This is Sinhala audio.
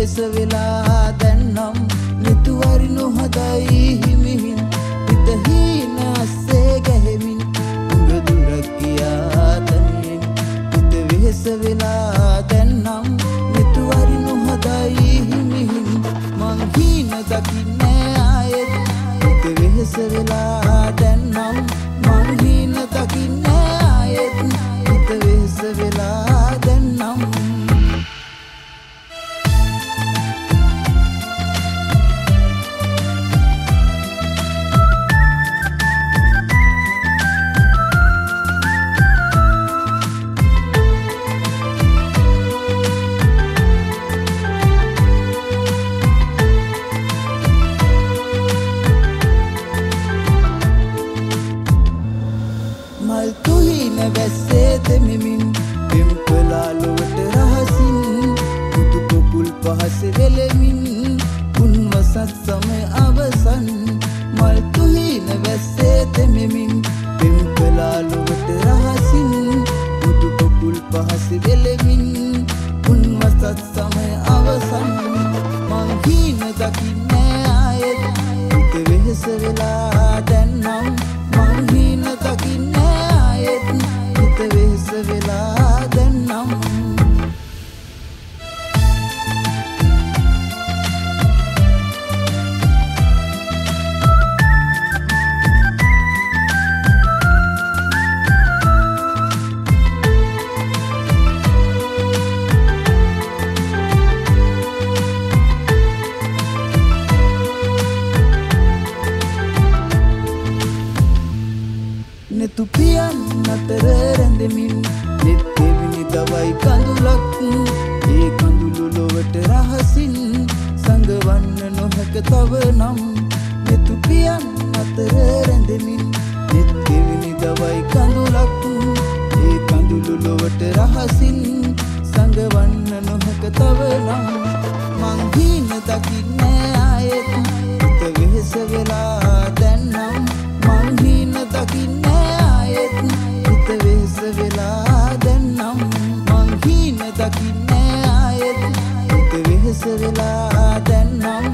වෙහෙස වෙලා දැන්නම් නිතුවරි නොහදයි හිමිහින් හිත හීන අස්සේ ගැහෙමින් උඟ දුරක් ගියා තනියෙන් හිත වෙහෙස වෙලා දැන්නම් නිතුවරි නොහදයි හිමිහින් මං හීන දකින්නේ ආයෙත් හිත වෙහෙස වෙලා දැන්නම් මං හීන දකින්නේ ආයෙත් හිත වෙහෙස වෙලා දැන්නම් මල් තුහින වැස්සේ දෙමිමින් පෙම්පලා ලොවට රහසින් පුතු පොපුල් පහස වෙලෙමින් උන්වසත් සමය අවසන් මල් තුහින වැස්සේ දෙමිමින් පෙම්පලා ලොවට රහසින් පුතු පොපුල් පහස වෙලෙමින් උන්වසත් සමය අවසන් මං හීන දකින්නේ ආයෙත් හිත වෙහෙස වෙලා දැන්නම් මං හීන දකින්නේ ආයෙත් හිත වෙහෙස වෙලා දැන්නම් netu pian අතර රැඳෙමින් නෙත් දෙවිනි දවයි කඳුලක් ඒ කඳුළු ලොවට රහසින් සංගවන්න නොහැක තව නම් netu pian අතර රැඳෙමින් නෙත් දෙවිනි දවයි කඳුලක් ඒ කඳුළු ලොවට රහසින් සංගවන්න නොහැක තව නම් මං හීන දකින්නේ ආයෙත් හිත වෙහෙස වෙලා දැන්නම් මං හීන දකින්නේ ආයෙත් හිත වෙහෙස වෙලා දැන්නම් මං හීන දකින්නේ ආයෙත් හිත වෙහෙස වෙලා දැන්නම්